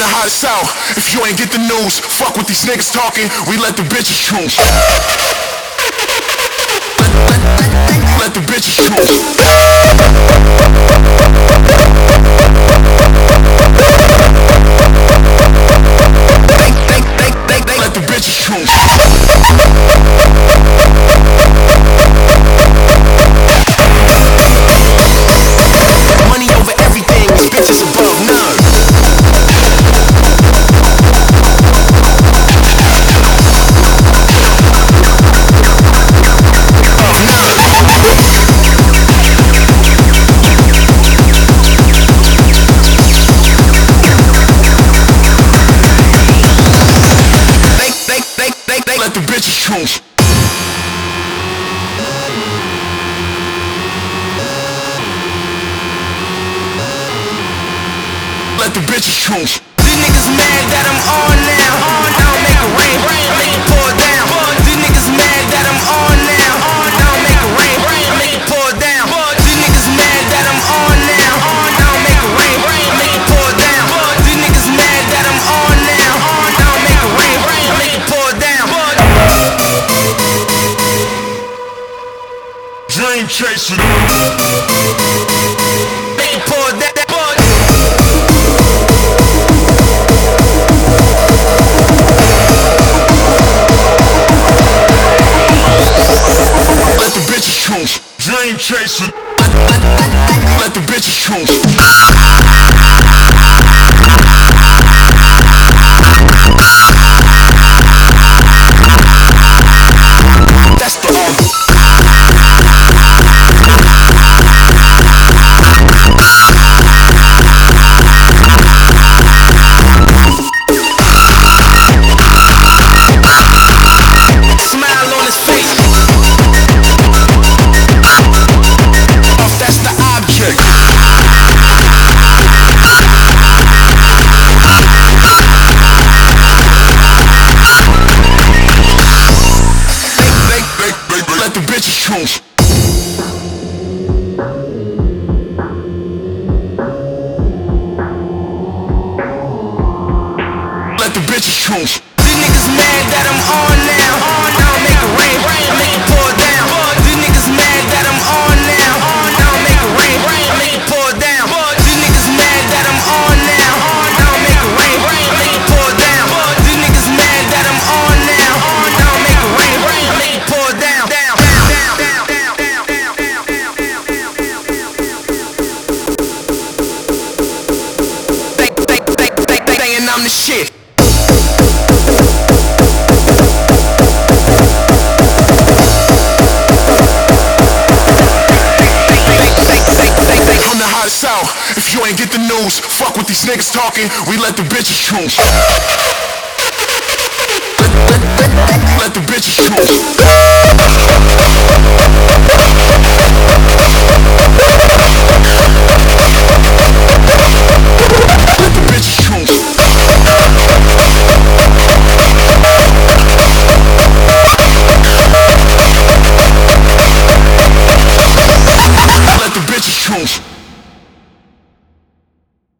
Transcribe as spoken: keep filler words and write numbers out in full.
the hot south. If you ain't get the news, fuck with these niggas talking. We let the bitches choose. Let, let, let, let the bitches choose. They, they, they, they, they let the bitches choose. Money over everything, these bitches above none. Let the bitches choose. Let the bitches choose. These niggas mad that I'm on now. I don't make it rain, I make it pour down. These niggas mad that I'm on now. I don't make it rain, I make it pour down. These niggas mad that I'm on now. I don't make it rain, I make it pour down. These niggas mad that I'm on now. I don't make it rain, I make it pour down. Dream chasing. Make it pour that, that pour. Let the bitches choose. Dream chasing. Let the bitches choose. That's the um. Let the bitches choose. Let the bitches choose. These niggas mad that I'm on now. I don't make it rain, I make it pour down. These niggas mad that I'm on now. I don't make it rain, I make it pour down. These niggas mad that I'm on now. I don't make it rain, I make it pour down. These niggas mad that I'm on now. I don't make it rain, I make it pour down. I'm the shit. From the hot south. If you ain't get the news, fuck with these niggas talking. We let the bitches choose. Let, let, let, let the bitches choose.